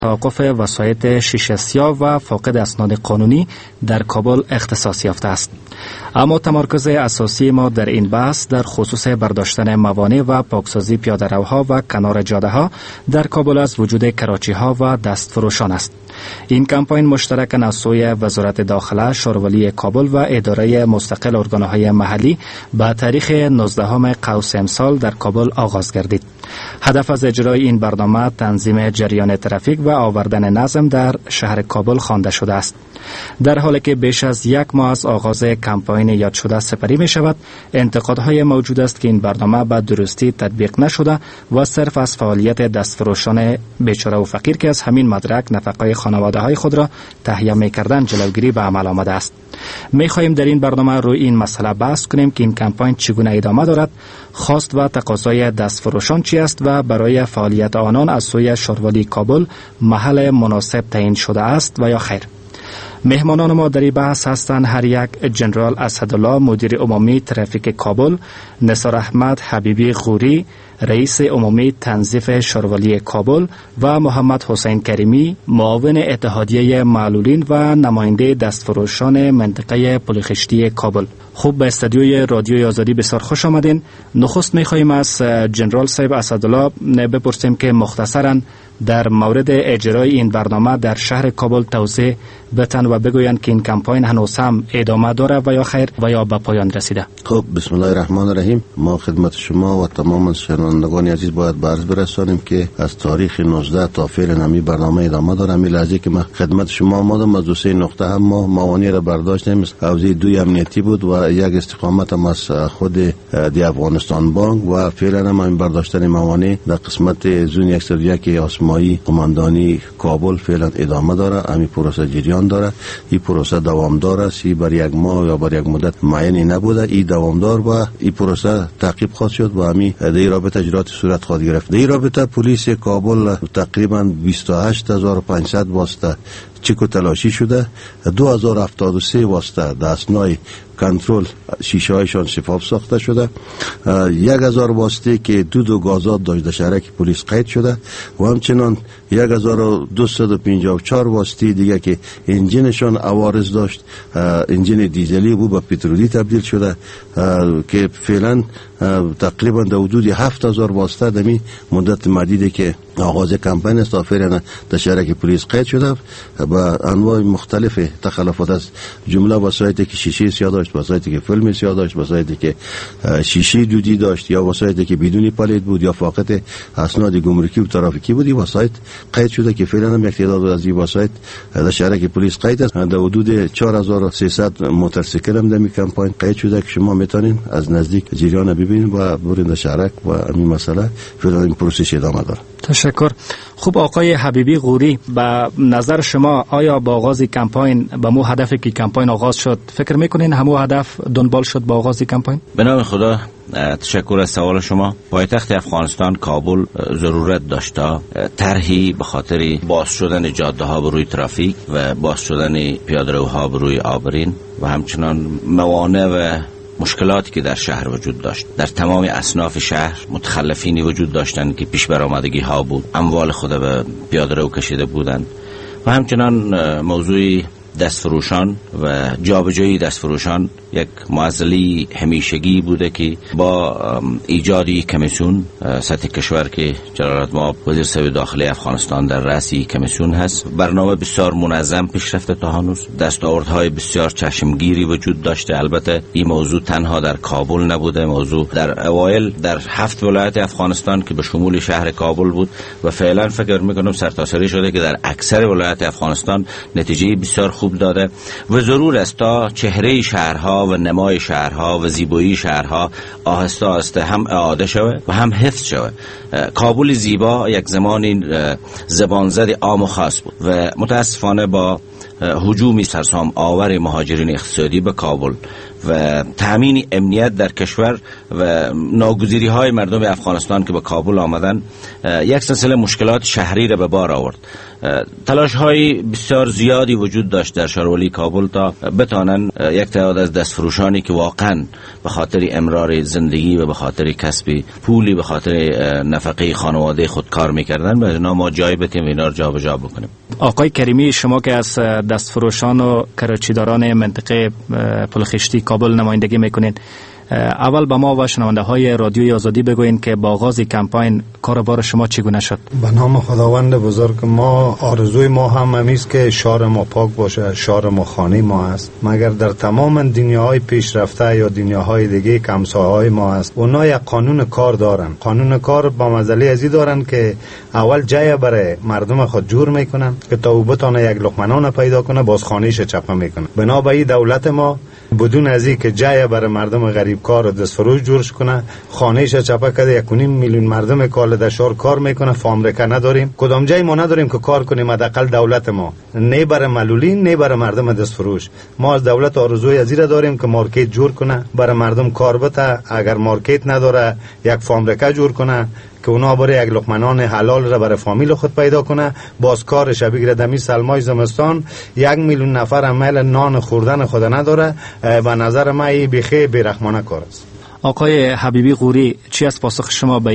توقف وسایط شیشه سیاه و فاقد اسناد قانونی در کابل اختصاص یافته است. اما تمرکز اساسی ما در این بحث در خصوص برداشتن موانع و پاکسازی پیاده‌روها و کنار جاده ها در کابل از وجود کراچی ها و دستفروشان است. این کمپاین مشترک از سوی وزارت داخله، شورولی کابل و اداره مستقل ارگانهای محلی به تاریخ 19 قوس امسال در کابل آغاز گردید. هدف از اجرای این برنامه تنظیم جریان ترافیک و آوردن نظم در شهر کابل خوانده شده است. در حالی که بیش از یک ماه از آغاز کمپاین یاد شده سپری می شود، انتقادهای موجود است که این برنامه به درستی تطبیق نشده و صرف از فعالیت دستفروشان بیچاره و فقیر که از همین مدرک نفقای خانواده های خود را تهیه می کردن جلوگیری به عمل آمده است. می خواهیم در این برنامه روی این مسئله بحث کنیم که این کمپاین چگونه ادامه دارد، خواست و تقاضای دستفروشان چی است و برای فعالیت آنان از سوی شورولی کابل محل مناسب تعیین شده است و یا خیر. مهمانان ما در این بحث هستند هر یک جنرال اسدالله مدیر عمومی ترافیک کابل، نثار احمد حبیبی غوری رئیس عمومی تنظیف شورولی کابل و محمد حسین کریمی معاون اتحادیه معلولین و نماینده دستفروشان منطقه پلخشتی کابل. خوب به استودیوی رادیوی آزادی بسیار خوش آمدین. نخست می‌خواهیم از جنرال صاحب اسدالله بپرسیم که مختصراً در مورد اجرای این برنامه در شهر کابل توضیح بدن و بگویند که این کمپاین هنوز هم ادامه داره و یا خیر و یا به پایان رسیده. خب بسم الله الرحمن الرحیم. ما خدمت شما و تمام شنوندگان عزیز باید عرض برسانیم که از تاریخ 19 تا فعلا همی برنامه ادامه داره. همی لحظه که ما خدمت شما آمدم از 2 نقطه هم ما موانع را برداشتیم. حوزه 2 امنیتی بود و یک استقامت هم از خود دی افغانستان بانک و فعلا هم این برداشتن موانع در قسمت زون 101 آسمایی قماندانی کابل فعلا ادامه داره. همین پروسه جریان داره. این پروسه دوامدار است. این بر یک ماه یا بر یک مدت معینی نبوده. این دوامدار و این پروسه تعقیب خواهد شد و همین در این رابطه اجرات صورت خواهد گرفت. در این رابطه پلیس کابل تقریبا 28500 واسطه چک و تلاشی شده، 2073 واسطه دستنای کنترل شیشه هایشان شفاف ساخته شده، 1000 واسطه که دود و گازات داشت در شهرک پلیس قید شده و همچنان 1254 واسطه دیگه که انجینشان عوارض داشت، انجین دیزلی بود به پترولی تبدیل شده که فعلا تقریبا در حدود 7000 واسطه دمی مدت مدیده که آغاز کمپین است تا فعلا در شهرک پلیس قید شده با انواع مختلف تخلفات است. جمله وسایلی که شیشه سیاه داشت، وسایلی که فیلم سیاه داشت، وسایلی که شیشه دودی داشت یا وسایلی که بدون پلیت بود یا فاقد اسناد گمرکی و ترافیکی بود، وسایل قید شده که فعلا هم یک تعداد از این وسایل در شهرک پلیس قید است. در حدود 4300 موتورسیکل هم در این کمپین قید شده که شما میتونین از نزدیک جریان ببینید و برین در شهرک و همین مسئله فعلا این پروسه ادامه داره. تشکر. خوب آقای حبیبی غوری، به نظر شما آیا با آغاز کمپاین به مو هدفی که کمپاین آغاز شد فکر میکنین همو هدف دنبال شد با آغاز کمپاین؟ به نام خدا تشکر از سوال شما. پایتخت افغانستان کابل ضرورت داشته طرحی به خاطر باز شدن جاده ها به روی ترافیک و باز شدن پیاده‌روها به روی آبرین و همچنان موانع و مشکلاتی که در شهر وجود داشت. در تمام اصناف شهر متخلفینی وجود داشتند که پیش برآمدگی ها بود، اموال خود به پیاده‌رو کشیده بودند و همچنان موضوع دستفروشان و جابجایی دستفروشان یک معضله همیشگی بوده که با ایجادی کمیسیون سطح کشور که جلالت مآب وزیر صاحب داخلی افغانستان در رأس کمیسیون هست، برنامه بسیار منظم پیش رفته تا هنوز. دستاوردهای بسیار چشمگیری وجود داشته. البته این موضوع تنها در کابل نبوده، موضوع در اوایل در 7 ولایت افغانستان که به شمول شهر کابل بود و فعلا فکر میکنم سرتاسری شده که در اکثر ولایت افغانستان نتیجه بسیار خوب داده و ضرور است تا چهره شهرها و نمای شهرها و زیبایی شهرها آهسته آهسته هم اعاده شود و هم حفظ شود. کابل زیبا یک زمانی زبانزد عام و خاص بود و متاسفانه با هجومی سرسام آور مهاجرین اقتصادی به کابل و تامین امنیت در کشور و ناگزیری های مردم افغانستان که به کابل آمدن یک سلسله مشکلات شهری را به بار آورد. تلاش های بسیار زیادی وجود داشت در شهروالی کابل تا بتانن یک تعداد از دستفروشانی که واقعا به خاطر امرار زندگی و به خاطر کسب پولی به خاطر نفقه خانواده خود کار میکردن به اینا ما جای بتیم و اینا رو جابجا بکنیم. آقای کریمی، شما که از دستفروشان و کراچیداران منطقه پلخشتی کابل نمایندگی میکنید، اول به ما و شنونده های رادیوی آزادی بگوین که با آغاز کمپاین کاروبار شما چگونه شد؟ به نام خداوند بزرگ، ما آرزوی ما هم همیست که شهر ما پاک باشه، شهر ما خانه ما است. مگر در تمام دنیاهای پیشرفته یا دنیاهای دیگه کمساهای ما است، اونا یک قانون کار دارن. قانون کار با مزله ازی دارن که اول جای برای مردم خود جور میکنن که تا او بتونه یک لقمه نان پیدا کنه، باز خانه‌اش چپه میکنه. بنابراین دولت ما بدون از این که جای برای مردم غریب کار و دستفروش جورش کنه، خانه‌اش چپه کرده. 1.5 میلیون مردم کال در شهر کار میکنه، فابریکه نداریم، کدام جای ما نداریم که کار کنیم. حداقل دولت ما نه برای معلولین نه برای مردم دستفروش. ما از دولت آرزوی ازیره داریم که مارکت جور کنه، برای مردم کار بده. اگر مارکت نداره یک فابریکه جور کنه که اونا برای یک لقمه نان حلال را برای فامیل خود پیدا کنه، باز کارش بگیره. دمی سلمای زمستان 1 میلیون نفر عمل نان خوردن خود نداره. به نظر من این بیخی بیرحمانه کار است. آقای حبیبی غوری، چی از پاسخ شما به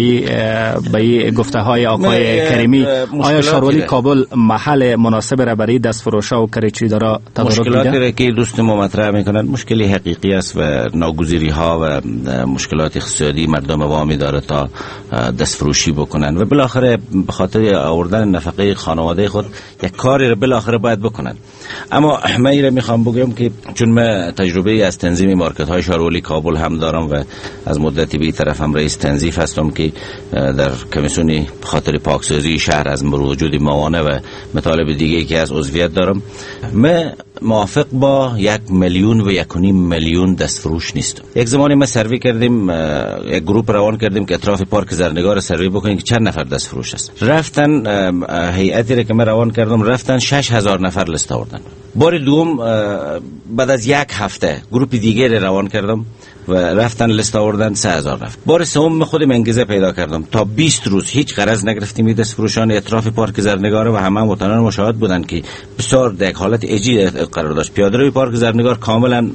این گفته های آقای کریمی؟ آیا شهروالی کابل محل مناسب را برای دستفروشا و کراچیدارا تدارک میده؟ مشکلاتی که دوست ما مطرح میکنن مشکلی حقیقی است و ناگزیری ها و مشکلات اقتصادی مردم وامی داره تا دستفروشی بکنن و بالاخره به خاطر آوردن نفقه خانواده خود یک کاری را بالاخره باید بکنن. اما من میخوام بگم که چون من تجربه از تنظیم مارکت های شهروالی کابل هم دارم و از مدتی به طرف هم رئیس تنظیف هستم که در کمیسیون خاطر پاکسازی شهر از وجود موانع و مطالب دیگه که از عضویت دارم، من موافق با 1 میلیون و 1.5 میلیون دستفروش نیستم. یک زمانی ما سروی کردیم، یک گروه روان کردیم که اطراف پارک زرنگار سروی بکنیم که چند نفر دستفروش است. رفتن هیئتی را که من روان کردم رفتن 6000 نفر لیست آوردن. بار دوم بعد از 1 هفته گروه دیگه را روان کردم و رفتن لیست آوردن 3000 نفر. بار سوم خودم انگیزه پیدا کردم تا 20 روز هیچ غرض نگرفتیم دستفروشان اطراف پارک زرنگار و همه وطنان مشاهد بودن که بسیار در حالت عجیب قرار داشت. پیاده روی پارک زرنگار کاملا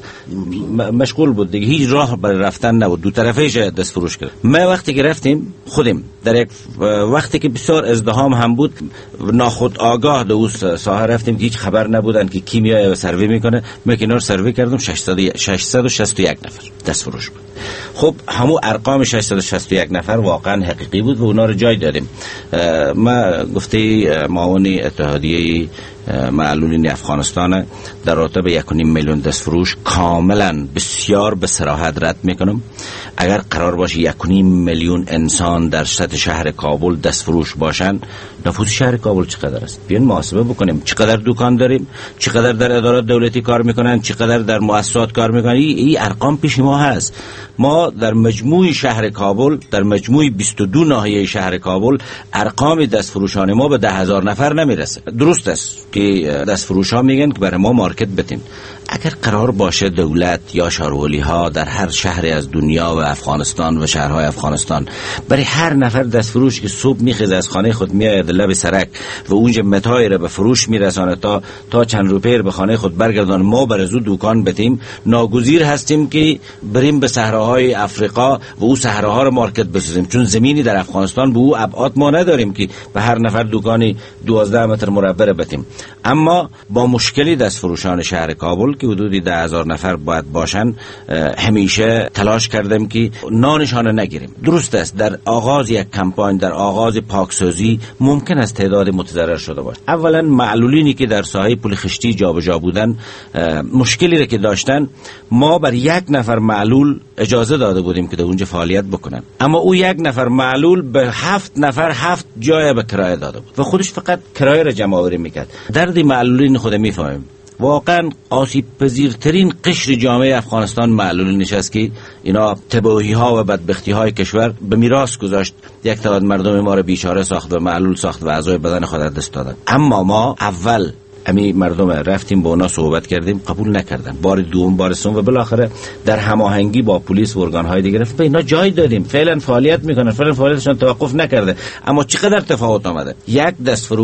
مشغول بود دیگه، هیچ راه برای رفتن نبود، دو طرفش دستفروش کرد. ما وقتی که رفتیم خودم در یک وقتی که بسیار ازدحام هم بود ناخود آگاه در اون ساحه رفتیم که هیچ خبر نبودن که کی میاد سروی میکنه. ما کنار سروی کردم 661 نفر دستفروش بود. خب همون ارقام 661 نفر واقعا حقیقی بود و اونا رو جای دادیم. ما گفته معاون اتحادیه معلولین افغانستان در رابطه 1.5 میلیون دستفروش کاملا بسیار به صراحت رد میکنم. اگر قرار باشه 1.5 میلیون انسان در سطح شهر کابل دستفروش باشن، نفوذ شهر کابل چقدر است؟ بیاین محاسبه بکنیم. چقدر دکان داریم، چقدر در ادارات دولتی کار میکنن، چقدر در مؤسسات کار میکنن. این ارقام پیش ما هست. ما در مجموع شهر کابل، در مجموع 22 ناحیه شهر کابل ارقام دستفروشان ما به 10,000 نفر نمیرسه. درست است که دستفروشا میگن که برای ما مارکت بتین. اگر قرار باشه دولت یا شهروالی ها در هر شهری از دنیا و افغانستان و شهرهای افغانستان برای هر نفر دستفروش که صبح میخیزه از خانه خود میاد لب سرک و اونجا متاعی را به فروش میرسانه تا چند روپیه به خانه خود برگردان، ما برای زود دکان بتیم، ناگزیر هستیم که بریم به صحراهای افریقا و او صحراها رو مارکت بسازیم، چون زمینی در افغانستان به او ابعاد ما نداریم که به هر نفر دکانی 12 متر مربع بتیم. اما با مشکلی دستفروشان شهر کابل که حدودی 10,000 نفر باید باشن همیشه تلاش کردیم که نانشان نگیریم. درست است در آغاز یک کمپاین، در آغاز پاکسازی ممکن است تعداد متضرر شده باشه. اولا معلولینی که در ساحه پلخشتی جابجا بودن مشکلی را که داشتن، ما بر 1 نفر معلول اجازه داده بودیم که در اونجا فعالیت بکنن، اما او 1 نفر معلول به 7 نفر 7 جای به کرایه داده بود و خودش فقط کرایه را جمع آوری میکرد. درد معلولین خود میفهمیم. واقعا آسیب پذیرترین قشر جامعه افغانستان معلولین نشست که اینا تباهی ها و بدبختی های کشور به میراث گذاشت. یک تعداد مردم ما را بیچاره ساخت و معلول ساخت و اعضای بدن خود را دست دادن. اما ما اول امی مردم رفتیم با اونا صحبت کردیم، قبول نکردن. بار دوم، بار سوم و بالاخره در هماهنگی با پلیس و ارگان‌های دیگر به اینا جای دادیم. فعلا فعالیت میکنن، فعلا فعالیتشون توقف نکرده. اما چقدر تفاوت آمده. یک دستفروش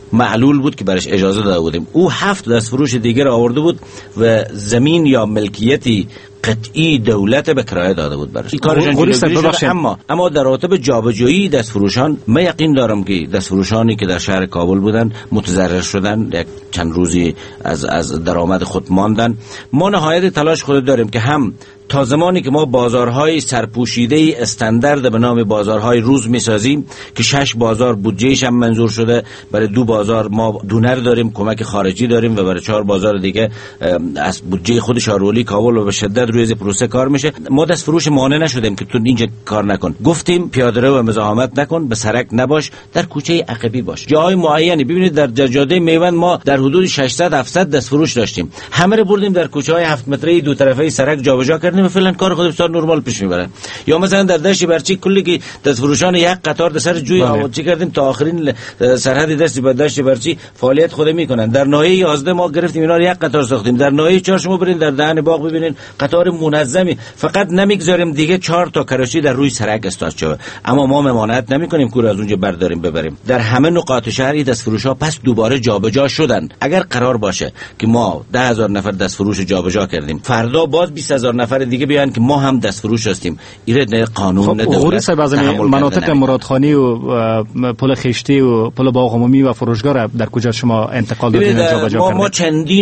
معلول بود که برش اجازه داده بودیم. او 7 دستفروش دیگر آورده بود و زمین یا ملکیتی قطعی دولت به کرایه داده بود برش. این کارشان جلوگیری شده. اما در رابطه جابجایی دستفروشان من یقین دارم که دستفروشانی که در شهر کابل بودن متضرر شدن، یک چند روزی از درآمد خود ماندن. ما نهایت تلاش خود داریم که هم تا زمانی که ما بازارهای سرپوشیده استاندارد به نام بازارهای روز میسازیم که 6 بازار بودجهش هم منظور شده، برای 2 بازار ما دونر داریم، کمک خارجی داریم و برای 4 بازار دیگه از بودجه خود شهرولی کابل و به شدت روی پروسه کار میشه. ما دست فروش مانع نشدیم که تو اینجا کار نکن، گفتیم پیاده رو و مزاحمت نکن، به سرک نباش، در کوچه عقبی باش. جای معینی ببینید در جاده میوند ما در حدود 600 700 دست فروش داشتیم، همه رو بردیم در کوچه های 7 متری دو طرفه سرک جابجا کردیم و فعلا کار خود بسیار نرمال پیش میبره. یا مثلا در دشت برچی کلی که دست فروشان یک قطار در سر جوی آماده کردیم تا آخرین سرحد دست دشت برچی فعالیت خود میکنن. در ناحیه 11 ما گرفتیم اینا رو یک قطار ساختیم. در ناحیه 4 شما برین در دهن باغ ببینین قطار منظمی، فقط نمیگذاریم دیگه 4 تا کراچی در روی سرک استاد شود، اما ما ممانعت نمیکنیم که از اونجا برداریم ببریم. در همه نقاط شهر دستفروشا پس دوباره جابجا شدن. اگر قرار باشه که ما 10,000 نفر دستفروش جابجا کردیم، فردا باز 20,000 نفر دیگه بیان که ما هم دستفروش هستیم، ایره قانون نه دولت. خب از مناطق مرادخانی و پل خشتی و پل باغ عمومی و فروشگاه در کجا شما انتقال دادین جابجا کردین؟ ما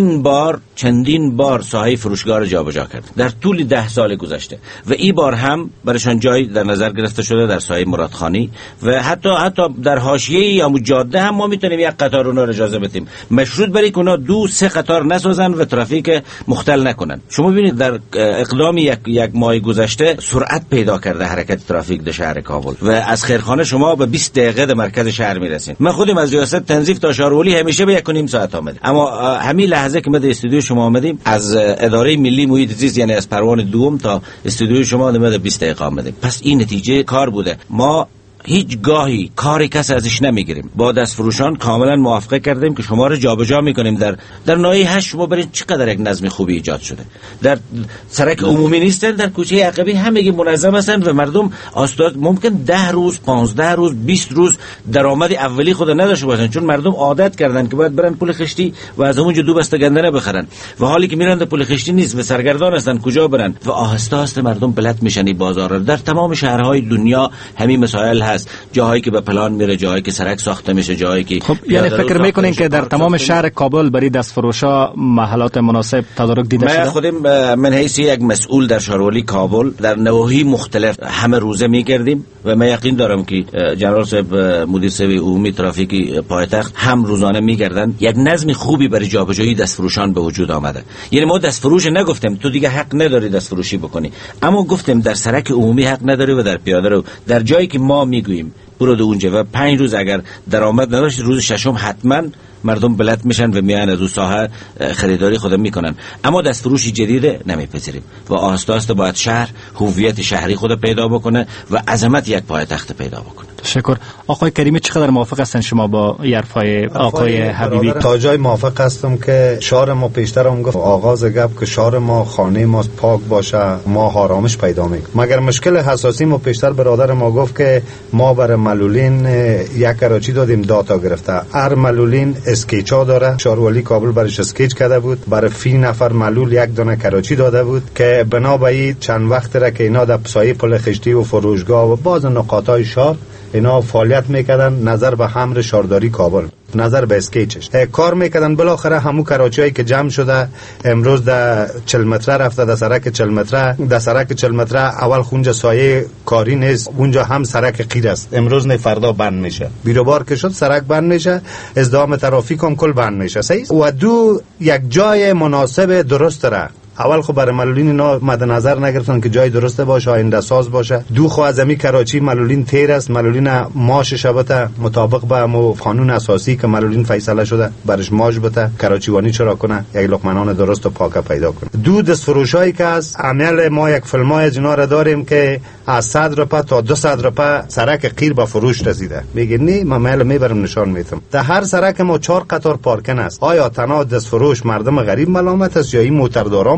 چندین بار ساحه فروشگاه رو جابجا کردیم در طول 10 سال گذشته و این بار هم برایشان جای در نظر گرفته شده در سایه مرادخانی و حتی در حاشیه یا جاده هم ما میتونیم یک قطار اونها رو اجازه بدیم، مشروط بر اینکه اونا 2-3 قطار نسازن و ترافیک مختل نکنن. شما ببینید در اقدام یک ماه گذشته سرعت پیدا کرده حرکت ترافیک در شهر کابل و از خیرخانه شما به 20 دقیقه در مرکز شهر میرسین. من خودم از ریاست تنظیف تا شهرولی همیشه به 1.5 ساعت آمدم، اما همین لحظه که ما در استودیو شما آمدیم از اداره ملی محیط زیست یعنی از پروانه دوم تا استودیو شما در 20 دقیقه آمدیم. پس این نتیجه کار بوده. ما هیچ گاهی کاری کس ازش نمیگیریم. با دست فروشان کاملا موافقه کردیم که شما رو جابجا میکنیم. در ناحیه 8 شما برین چقدر یک نظم خوبی ایجاد شده. در سرک عمومی نیستن، در کوچه عقبی همگی منظم هستن و مردم آستاد ممکن 10 روز 15 روز 20 روز درآمد اولی خود نداشته باشن، چون مردم عادت کردن که باید برن پول خشتی و از اونجا 2 بسته گندنه بخرن و حالی که میرن در پول خشتی نیست و سرگردان هستن کجا برن و آهسته آهسته مردم بلد میشن این بازار. در تمام شهرهای دنیا همین مسائل هست، جاهایی که به پلان میره، جاهایی که سرک ساخته میشه، جاهایی که خب یعنی فکر میکنین که در تمام شهر کابل برای دستفروشا محلات مناسب تدارک دیده شده؟ من خودم من حیث یک مسئول در شهرولی کابل در نواحی مختلف همه روزه میگردیم و من یقین دارم که جنرال صاحب مدیر صاحب عمومی ترافیک پایتخت هم روزانه میگردن. یک نظم خوبی برای جابجایی دستفروشان به وجود آمده. یعنی ما دستفروش نگفتیم تو دیگه حق نداری دستفروشی بکنی، اما گفتیم در سرک عمومی حق نداری و در پیاده رو در جایی که ما میگوییم برو اونجا و 5 روز اگر درآمد نداشت روز ششم حتما مردم بلد میشن و میان از اون ساحه خریداری خود میکنن. اما دستفروشی جدید نمیپذیریم و آهسته آهسته باید شهر هویت شهری خود پیدا بکنه و عظمت یک پایتخت پیدا بکنه. تشکر. آقای کریمی چقدر موافق هستن شما با حرفای آقای حبیبی؟ تا جای موافق هستم که شهر ما پیشتر هم گفت آغاز گپ که شهر ما خانه ما پاک باشه ما آرامش پیدا میکنیم. مگر مشکل حساسی ما پیشتر برادر ما گفت که ما برای معلولین یک کراچی دادیم داتا گرفته، هر معلولین اسکیچا داره، شهروالی کابل برش اسکیچ کرده بود، برای فی نفر معلول یک دانه کراچی داده بود که بنابراین چند وقت را که اینا در سایه پل خشتی و فروشگاه و باز نقاطای شهر اینا فعالیت میکردن نظر به حمر شهرداری کابل، نظر به اسکیچش کار میکردن. بالاخره همو کراچیایی که جمع شده امروز در 40 متره رفته، در سرک 40 متره، در سرک 40 متره اول خونجا سایه کاری نیست، اونجا هم سرک قیر است، امروز نه فردا بند میشه، بیروبار که شد سرک بند میشه، ازدحام ترافیک هم کل بند میشه. صحیح و یک جای مناسب درست را اول خب برای معلولین اینا مد نظر نگرفتن که جای درسته باشه، آینده ساز باشه. خو از امی کراچی معلولین تیر است، معلولین ماش شبته مطابق به قانون اساسی که معلولین فیصله شده برش ماش بده، کراچیوانی چرا کنه، یک لقمه درست و پاک پیدا کنه. دستفروشایی که از عمل ما یک فیلمای جنا را داریم که از 100 روپیه تا 200 روپیه سرک قیر به فروش رسیده. میگه نه من مال میبرم نشان میتم. در هر سرک ما 4 قطار پارکن است. آیا تنها دستفروش مردم غریب ملامت است یا این موترداران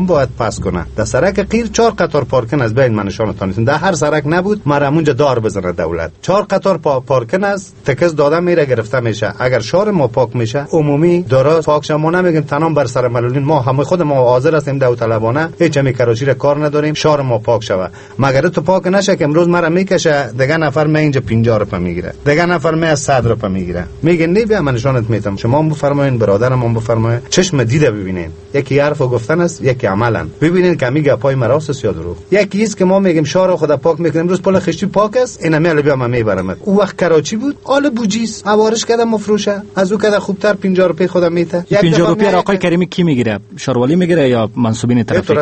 تمام باید پس کنه. در سرک قیر 4 قطار پارکینگ از بین منشانتان است. در هر سرک نبود مرمونجا دار بزنه دولت. 4 قطار پارکینگ از تکس داده میره گرفته میشه. اگر شهر ما پاک میشه عمومی دارا پاک شه. ما نمیگیم تمام بر سر ملولین، ما همه خود ما حاضر هستیم داوطلبانه هیچ می کراچی را کار نداریم شهر ما پاک شوه. مگر تو پاک نشه که امروز مرا میکشه دیگه نفر می اینجا 50 روپیه میگیره، دیگه نفر می 100 روپیه میگیره. میگه نه بیا من نشانت میدم. شما بفرمایید برادرم بفرمایید چشم دیده ببینین. یکی حرف و گفتن است، یکی عملن. ببینین که میگه پای مراست یا دروغ. یکی است که ما میگیم شهر خدا پاک میکنیم امروز پل خشتی پاک است اینا میاله بیا من میبرم. او وقت کراچی بود آل بوجیس عوارش کردم مفروشه از او کده خوبتر 50 روپیه خودم میته. 50 روپیه را آقای کریمی کی میگیره؟ شاروالی میگیره یا منصوبین ترافیک؟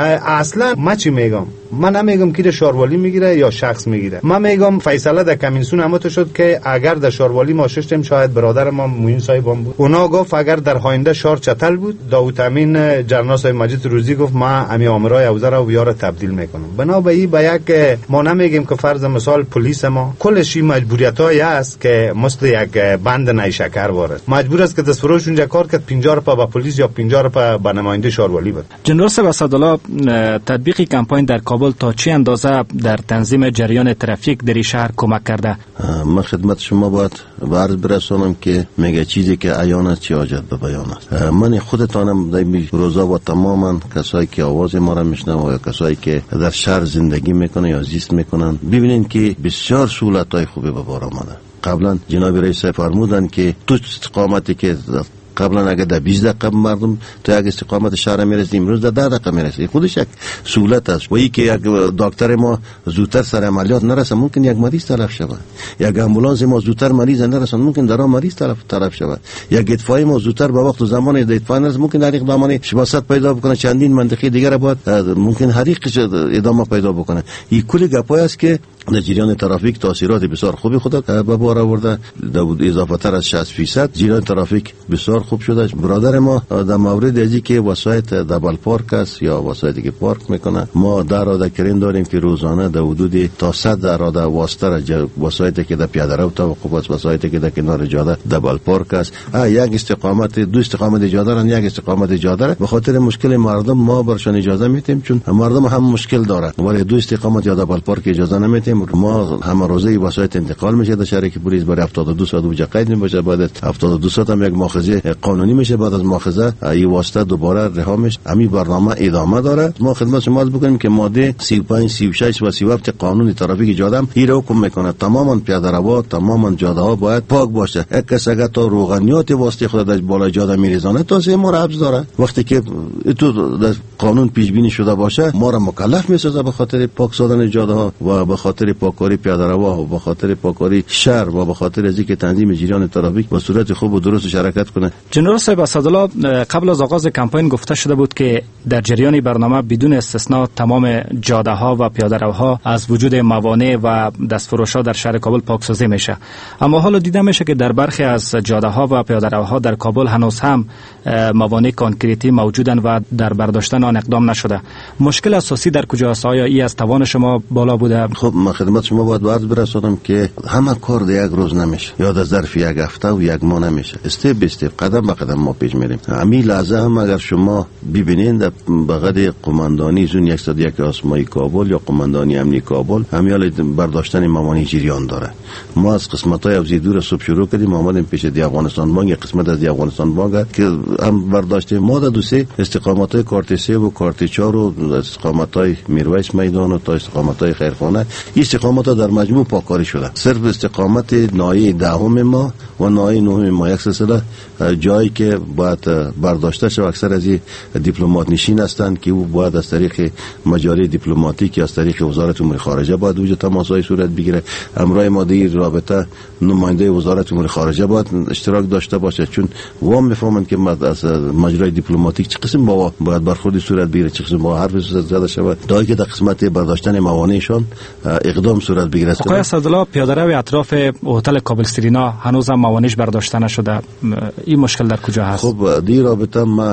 اصلا ما چی میگم، من نمیگم که شاروالی میگیره یا شخص میگیره. من میگم فیصله در کمیسیون همت شد که اگر در شاروالی ما ششتیم شاید برادر ما موین صاحبم بود اونا گفت اگر در هاینده شار چتل بود داوود امین جنرال صاحب مجید روزی گفت ما امی امرای اوزر و بیاره تبدیل میکنم. بنابراین به یک ما نمیگیم که فرض مثال پلیس ما کلشی مجبوریتایی است که مثل یک بند نیشکر وارد مجبور است که دستفروش اونجا کار کرد 50 روپیه به پلیس یا 50 روپیه به نماینده شاروالی بده. جنرال صاحب اسدالله تطبیق کمپاین در کابل تا چه اندازه در تنظیم جریان ترافیک در شهر کمک کرده؟ من خدمت شما باید عرض برسانم که میگه چیزی که عیان است چه حاجت به بیان است. من خودتانم در روزا با تماما کسایی که آواز ما را میشنوند یا کسایی که در شهر زندگی میکنن یا زیست میکنن ببینین که بسیار سهولت‌های خوبی به بار آمده. قبلا جناب رئیس فرمودن که تو استقامتی که قبلا اگه در 20 دقیقه مردم تا یک استقامت شهر میرسید امروز در 10 دقیقه میرسید. خودش یک سهولت است. و این که یک دکتر ما زودتر سر عملیات نرسه ممکن یک مریض تلف شود. یک امبولانس ما زودتر مریض نرسه ممکن در آن مریض تلف شود. یک اطفایی ما زودتر به وقت و زمان اطفاء نرسه ممکن حریق دامنه شباست پیدا بکنه. چندین منطقه دیگر باید ممکن حریق ادامه پیدا بکنه. این کلی گپای است که در جریان ترافیک تاثیرات بسیار خوبی خود به بار آورده. اضافه تر از 60% جریان ترافیک بسیار خوب شده. برادر ما در مورد ازی که وسایط دبل پارک است یا وسایطی که پارک میکنه ما در اراده کریم داریم که روزانه در حدود تا 100 اراده واسطه وسایطی که در پیاده رو توقف است وسایطی که در کنار جاده دبل پارک است یک استقامت دو استقامت جاده را یک استقامت جاده به خاطر مشکل مردم ما برشان اجازه میتیم چون مردم هم مشکل داره ولی دو استقامت یا دبل پارک اجازه نمیتیم. ما همه روزه وسایط انتقال میشه در شهر که پلیس برای 72 ساعت وجه قید میشه بعد 72 ساعت هم یک مؤاخذه قانونی میشه بعد از مؤاخذه این واسطه دوباره رها میشه. همین برنامه ادامه داره. ما خدمت شما عرض بکنیم که ماده 35 36 و 37 قانون ترافیک جاده هم این حکم میکنه تماما پیاده روها تماما جاده ها باید پاک باشه. یک کس اگر تا روغنیات واسطه خود در بالای جاده میریزانه توصیه ما را حبس داره. وقتی که تو در قانون پیش بینی شده باشه ما را مکلف میسازه به خاطر پاک ساختن جاده ها و به خاطر پاککاری پیاده روها و به خاطر پاککاری شهر و به خاطر از اینکه تنظیم جریان ترافیک به صورت خوب و درست شرکت کنه. جنرال صاحب اسدالله قبل از آغاز کمپین گفته شده بود که در جریان برنامه بدون استثناء تمام جاده ها و پیاده روها از وجود موانع و دستفروش ها در شهر کابل پاکسازی میشه. اما حالا دیده میشه که در برخی از جاده ها و پیاده روها در کابل هنوز هم موانع کانکریتی موجودن و در برداشتن آن اقدام نشده. مشکل اساسی در کجاست؟ آیا این از توان شما بالا بوده؟ خب من خدمت شما باید عرض برسانم که همه کار در یک روز نمیشه یا در ظرف یک هفته و یک ماه نمیشه. استپ به استپ قدم به قدم ما پیش میریم. همین لحظه هم اگر شما ببینید در بغل قماندانی زون 101 آسمایی کابل یا قماندانی امنی کابل همیال برداشتن موانع جریان داره. ما از قسمت‌های ابزی دور صبح شروع کردیم آمدیم پیش دی افغانستان بانک قسمت از دی افغانستان بانک که هم برداشتیم. ما در دو سه استقامت‌های کارت 3 و کارت 4 و استقامت‌های میرویس میدان و تا استقامت‌های خیرخانه این استقامت‌ها در مجموع پاککاری شده. صرف استقامت ناحیه دهم ما و ناحیه نهم ما یک سلسله جایی که باید برداشته شود اکثر از این دیپلمات نشین هستند که او باید از طریق مجاری دیپلماتیک یا از طریق وزارت امور خارجه باید وجود تماس‌های صورت بگیره. همراه ماده رابطه نماینده وزارت امور خارجه باید اشتراک داشته باشه چون وام میفهمند که از مجرای دیپلماتیک چه قسم باید برخوردی صورت بگیره چه قسم با حرف زده شود تا که در قسمت برداشتن موانعشان اقدام صورت بگیره. آقای اسدالله پیاده روی اطراف هتل کابل سرینا هنوز هم موانعش برداشته نشده. این مشکل در کجا هست؟ خب در رابطه ما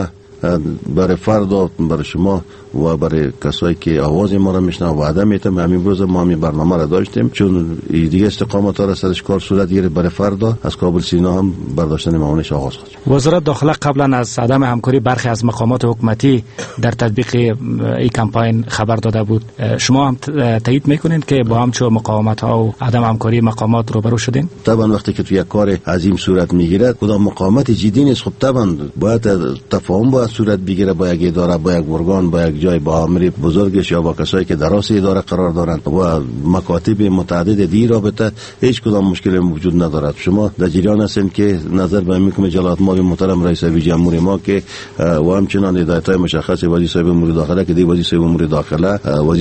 برای فرد و برای شما و برای کسایی که آواز ما را میشنوند وعده میتم همین روز ما همین برنامه را داشتیم، چون دیگه استقامت را سرش کار صورت گیره برای فردا از کابل سینا هم برداشتن موانعش آغاز شد. وزارت داخله قبلا از عدم همکاری برخی از مقامات حکومتی در تطبیق این کمپاین خبر داده بود. شما هم تایید میکنین که با همچون مقاومت ها و عدم همکاری مقامات روبرو شدین؟ طبعا وقتی که تو یک کار عظیم صورت میگیره کدام مقاومت جدی نیست، خب طبعا باید تفاهم باید صورت بگیره با یک اداره، با یک ارگان، با یک جای، با امر بزرگش یا با کسایی که در راس اداره قرار دارند و مکاتب متعدد دی رابطه هیچ کدام مشکل وجود ندارد. شما در جریان هستین که نظر به میکنم جلالت مآب محترم رئیس جمهوری ما که و همچنان هدایت‌های مشخص وزیر صاحب امور داخله که دی وزیر صاحب امور داخله،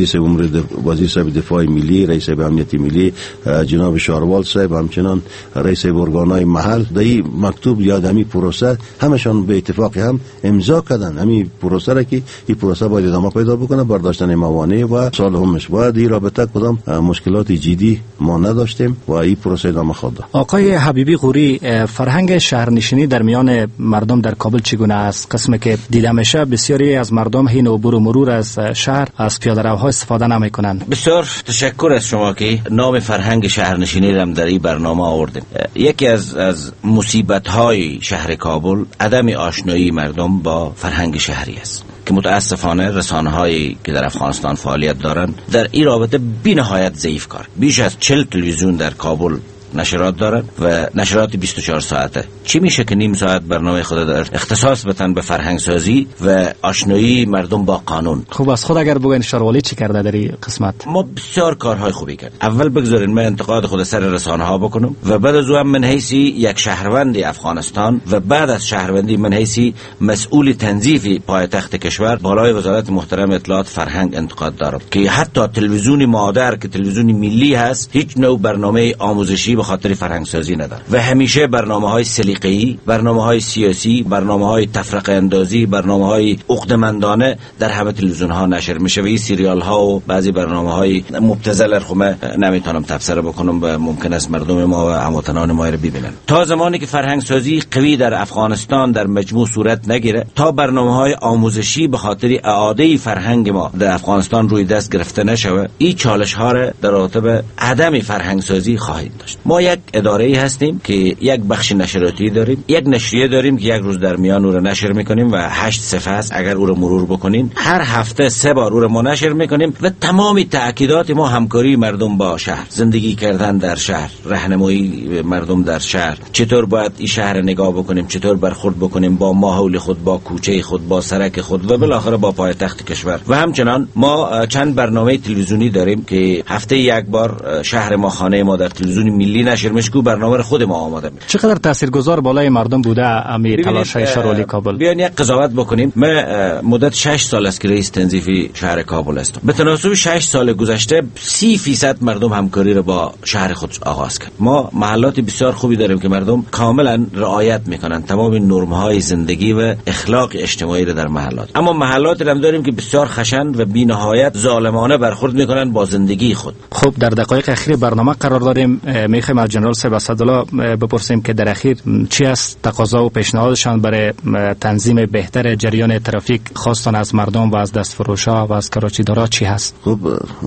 وزیر صاحب دفاع ملی، رئیس امنیت ملی جناب شاروال صاحب، همچنان رئیس ارگان‌های محل در این مکتوب یادمی پروسه همشان به اتفاق هم امضا کردن. همین پروسه را که این پروسه باید ادامه پیدا بکنه، برداشتن موانع و سال همش باید این رابطه کدام مشکلات جدی ما نداشتیم و این پروسه ادامه خواهد داشت. آقای حبیبی غوری، فرهنگ شهرنشینی در میان مردم در کابل چگونه است؟ قسمی که دیده میشه بسیاری از مردم حین عبور و مرور از شهر از پیاده‌روها استفاده نمی‌کنند. بسیار تشکر از شما که نام فرهنگ شهرنشینی را در این برنامه آوردید. یکی از مصیبت‌های شهر کابل عدم آشنایی مردم با فرهنگ شهری است که متاسفانه رسانه‌هایی که در افغانستان فعالیت دارند در این رابطه بی‌نهایت ضعیف کار. بیش از 40 تلویزیون در کابل نشرات دارند و نشرات 24 ساعته. چی میشه که نیم ساعت برنامه خود دارد اختصاص بتن به فرهنگ سازی و آشنایی مردم با قانون؟ خوب از خود اگر بگین شاروالی چی کرده در این قسمت؟ ما بسیار کارهای خوبی کرد. اول بگذارین من انتقاد خود سر رسانه ها بکنم و بعد از اون من حیث یک شهروند افغانستان و بعد از شهروندی من حیث مسئول تنظیف پایتخت کشور بالای وزارت محترم اطلاعات فرهنگ انتقاد دارم که حتی تلویزیون مادر که تلویزیون ملی هست هیچ نوع برنامه آموزشی به خاطر فرهنگ سازی نداره و همیشه برنامه‌های سلیقه‌ای، برنامه‌های سیاسی، برنامه‌های تفرقه اندازی، برنامه‌های عقده‌مندانه در همه تلویزیون‌ها نشر میشه و این سریال‌ها و بعضی برنامه‌های مبتذل رخمه نمیتونم تفسیر بکنم و ممکن است مردم ما و هموطنان ما رو ببینن. تا زمانی که فرهنگ سازی قوی در افغانستان در مجموع صورت نگیره، تا برنامه‌های آموزشی به خاطر اعاده فرهنگ ما در افغانستان روی دست گرفته نشود، این چالش‌ها را در رابطه به عدم فرهنگ سازی خواهید داشت. ما یک اداره‌ای هستیم که یک بخش نشراتی داریم، یک نشریه داریم که یک روز در میان او را نشر میکنیم و 8 صفحه است. اگر او را مرور بکنین هر هفته 3 بار او را ما نشر میکنیم و تمام تاکیدات ما همکاری مردم با شهر، زندگی کردن در شهر، راهنمایی مردم در شهر، چطور باید این شهر نگاه بکنیم، چطور برخورد بکنیم با ماحول خود، با کوچه خود، با سرک خود و بالاخره با پایتخت کشور. و همچنان ما چند برنامه تلویزیونی داریم که هفته یک بار شهر ما، خانه ما در تلویزیون ملی نشر میشه که برنامه خود ما آماده میشه. چقدر تاثیرگذار بالای مردم بوده امی تلاش‌های شاروالی کابل؟ بیان یک قضاوت بکنیم. من مدت 6 سال است که رئیس تنظیفی شهر کابل هستم. به تناسب 6 سال گذشته 30% مردم همکاری را با شهر خود آغاز کرد. ما محلات بسیار خوبی داریم که مردم کاملا رعایت میکنن تمام نرم‌های زندگی و اخلاق اجتماعی را در محلات. اما محلات هم داریم که بسیار خشن و بی‌نهایت ظالمانه برخورد میکنن با زندگی خود. خب در دقایق اخیر برنامه قرار داریم. میخوایم از جنرال صاحب اسدالله بپرسیم که در اخیر چی است تقاضا و پیشنهادشان برای تنظیم بهتر جریان ترافیک، خواستان از مردم و از دستفروشا و از کراچیدارا چی هست؟ خب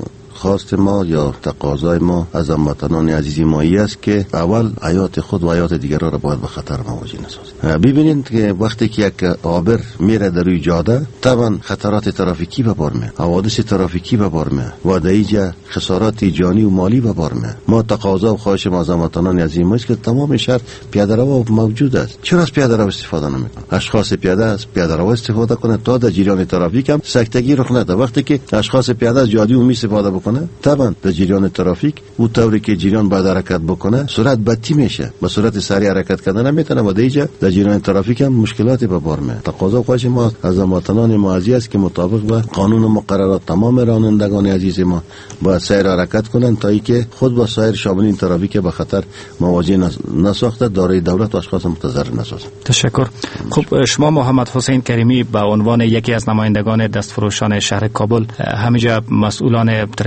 خواست ما یا تقاضای ما از هموطنان عزیز ما است که اول حیات خود و حیات دیگران را باید به خطر مواجه نسازیم. ببینید که وقتی که یک عابر میره در روی جاده طبعا خطرات ترافیکی به بار میاد، حوادث ترافیکی به بار میاد و در اینجا خسارات جانی و مالی به بار میاد. ما تقاضا و خواهش ما از هموطنان عزیز ما است که تمام شهر پیاده‌رو موجود است. چرا از پیاده‌رو استفاده نمیکنه؟ اشخاص پیاده از پیاده‌رو استفاده کنه تا در جریان ترافیک هم سکتگی رخ نده. وقتی که اشخاص پیاده از جادی عمومی استفاده طبعا در جریان ترافیک او طوری که جریان باید حرکت بکنه سرعت بدی میشه، با سرعت سریع حرکت کردن نمیتونه و دیگه در جریان ترافیک هم مشکلاتی به بار میاد. تقاضا خواهش ما از هموطنان ما عزیز است که مطابق با قانون و مقررات تمام رانندگان عزیز ما باید سیر حرکت کنن تا اینکه خود با سایر شاملین ترافیک به خطر مواجه نساخته دارای دولت و اشخاص متضرر نسازند. تشکر. خب شما محمد حسین کریمی به عنوان یکی از نمایندگان دستفروشان شهر کابل همینجا مسئولان ترافیک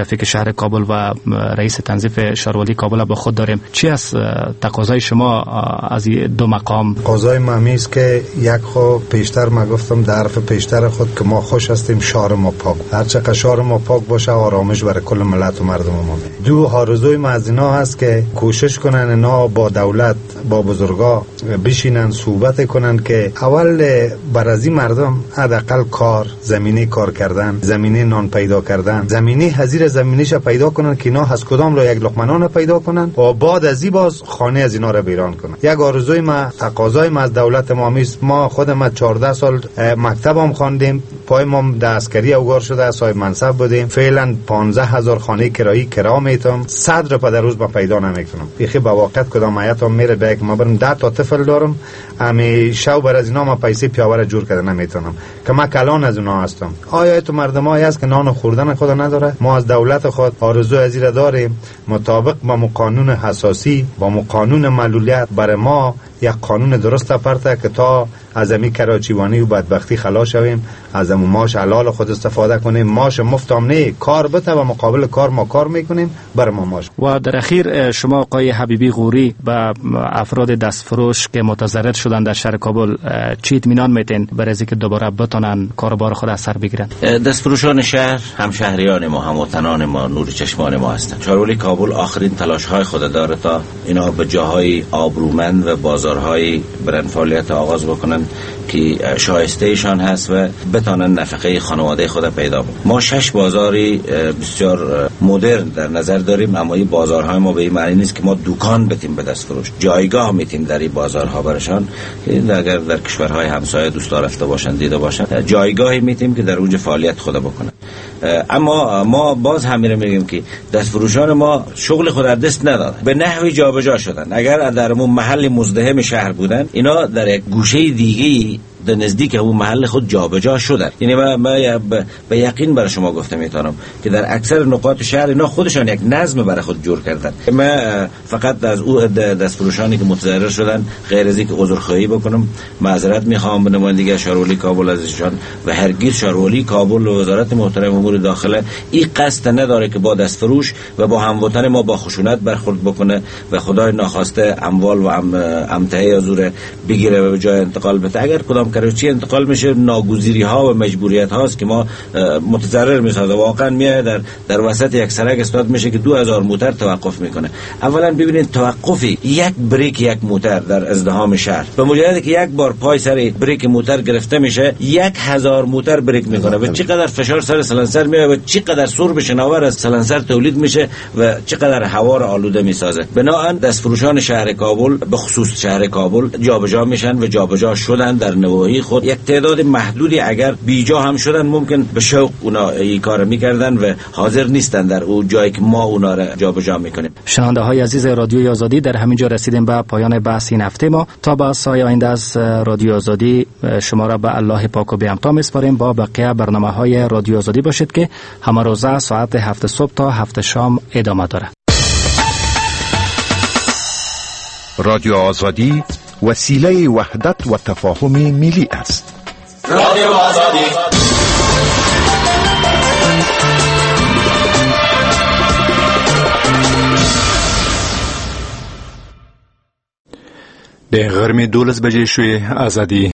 ترافیک شهر کابل و رئیس تنظیف شهرولی کابل با خود داریم. چی است تقاضای شما از این دو مقام؟ تقاضای ما است که یک خو پیشتر ما گفتم در حرف پیشتر خود که ما خوش هستیم شهر ما پاک، هر چقدر شهر ما پاک باشه آرامش برای کل ملت و مردم ما. دو آرزوی ما از اینا هست که کوشش کنن اینا با دولت با بزرگا بشینن صحبت کنن که اول برازی مردم حداقل کار، زمینه کار کردن، زمینه نان پیدا کردن، زمینه حزیر زمینیش پیدا کنن که اینا از کدام رو یک لقمه نان پیدا کنن و بعد از این باز خانه از اینا رو بیران کنن. یک آرزوی ما، تقاضای ما از دولت ما است. ما خودم 14 سال مکتبم خواندیم، پای ما در عسکری اوگار شده، صاحب منصب بودیم، فعلا 15000 خانه کرایی کرا میتونم، 100 روپیه در روز ما پیدا نمیکنم. بخی با واقعیت کدام حیاتم میره به یک ما برم 10 تا طفل دارم، همیشه بر از اینا ما پیسه پیاور جور کرده نمیتونم که ما کلان از اونا هستم. آیا تو مردمایی هست که نان خوردن خود نداره؟ ما از دولت خود آرزو ازیر داریم مطابق با قانون حساسی، با قانون معلولیت برای ما یک قانون درست پرته که تا از امی کراچیوانی و بدبختی خلاص شویم، از امو ماش حلال خود استفاده کنیم، ماش مفتام نه، کار بته و مقابل کار ما کار میکنیم برای ما ماش. و در اخیر شما آقای حبیبی غوری و افراد دستفروش که متضرر شدن در شهر کابل چی اطمینان میتین برای اینکه دوباره بتونن کاروبار خود از سر بگیرن؟ دستفروشان شهر هم شهریان ما، هم وطنان ما، نور چشمان ما هستند. شهرولی کابل آخرین تلاش های خود داره تا اینا به جاهای آبرومند و بازارهای برن فعالیت آغاز بکنن که شایسته ایشان هست و بتانن نفقه خانواده خود پیدا بکنن. ما 6 بازاری بسیار مدرن در نظر داریم، اما این بازارهای ما به این معنی نیست که ما دکان بتیم به دست فروش، جایگاه میتیم در این بازارها برشان که اگر در کشورهای همسایه دوستا رفته باشن دیده باشن، جایگاهی میتیم که در اوج فعالیت خود بکنن. اما ما باز همین میگیم که دست فروشان ما شغل خود در دست ندادن، به نحوی جابجا شدن. اگر در اون محل مزدحم شهر بودن، اینا در یک گوشه دیگه در نزدیک اون محل خود جابجا شدن. یعنی من به یقین برای شما گفته میتونم که در اکثر نقاط شهر اینا خودشان یک نظم برای خود جور کردن. من فقط از او دستفروشانی که متضرر شدن غیر از اینکه عذرخواهی بکنم، معذرت میخوام به نمایندگی شهرولی کابل ازشان و هرگز شهرولی کابل و وزارت محترم امور داخله این قصد نداره که با دستفروش و با هموطن ما با خشونت برخورد بکنه و خدای ناخواسته اموال و امتعه یا زور بگیره و به جای انتقال بده. اگر کدام کراچی انتقال میشه، ناگزیری ها و مجبوریت هاست که ما متضرر میسازه. واقعا میاد در وسط یک سرک استاد میشه که 2000 موتر توقف میکنه. اولا ببینید توقفی یک بریک یک موتر در ازدحام شهر، به مجرد که یک بار پای سر بریک موتر گرفته میشه 1000 موتر بریک میکنه و چقدر فشار سر سلنسر میاد و چقدر سرب شناور از سلنسر تولید میشه و چقدر هوا را آلوده میسازه. بنابراین دستفروشان شهر کابل به خصوص شهر کابل جابجا میشن و جابجا شدن در نواحی خود. یک تعداد محدودی اگر بیجا هم شدن ممکن به شوق اونا این کار میکردن و حاضر نیستن در اون جایی که ما اونا را جابجا میکنیم. شنونده های عزیز رادیوی آزادی، در همینجا رسیدیم به پایان بحث این هفته ما. تا با سایه آینده از رادیو آزادی شما را به الله پاک و بیامتا میسپاریم. با بقیه برنامه‌های رادیو آزادی باشید که همه روزه ساعت 7 صبح تا 7 شام ادامه داره. رادیو آزادی وسیله وحدت و تفاهم ملی است. رادیو آزادی. د غرمې 12 بجې شوې. ازادي